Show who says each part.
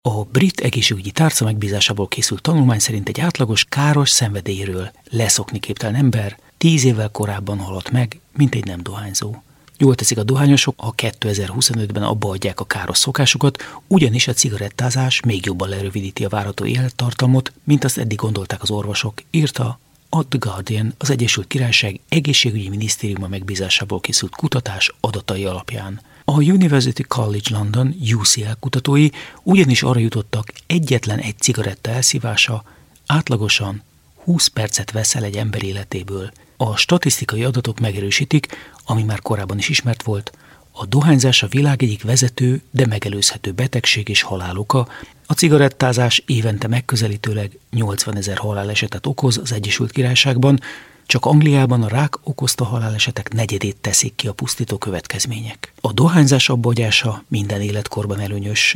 Speaker 1: A brit egészségügyi tárca megbízásából készült tanulmány szerint egy átlagos káros szenvedélyről leszokni képtelen ember 10 évvel korábban halt meg, mint egy nem dohányzó. Jól teszik a dohányosok, ha 2025-ben abba adják a káros szokásukat, ugyanis a cigarettázás még jobban lerövidíti a várható élettartamot, mint azt eddig gondolták az orvosok, írta a The Guardian az Egyesült Királyság egészségügyi minisztériuma megbízásából készült kutatás adatai alapján. A University College London UCL kutatói ugyanis arra jutottak, egyetlen egy cigaretta elszívása átlagosan 20 percet vesz el egy ember életéből. A statisztikai adatok megerősítik, ami már korábban is ismert volt, a dohányzás a világ egyik vezető, de megelőzhető betegség és haláloka. A cigarettázás évente megközelítőleg 80 000 halálesetet okoz az Egyesült Királyságban, csak Angliában a rák okozta halálesetek negyedét teszik ki a pusztító következmények. A dohányzás abbahagyása minden életkorban előnyös,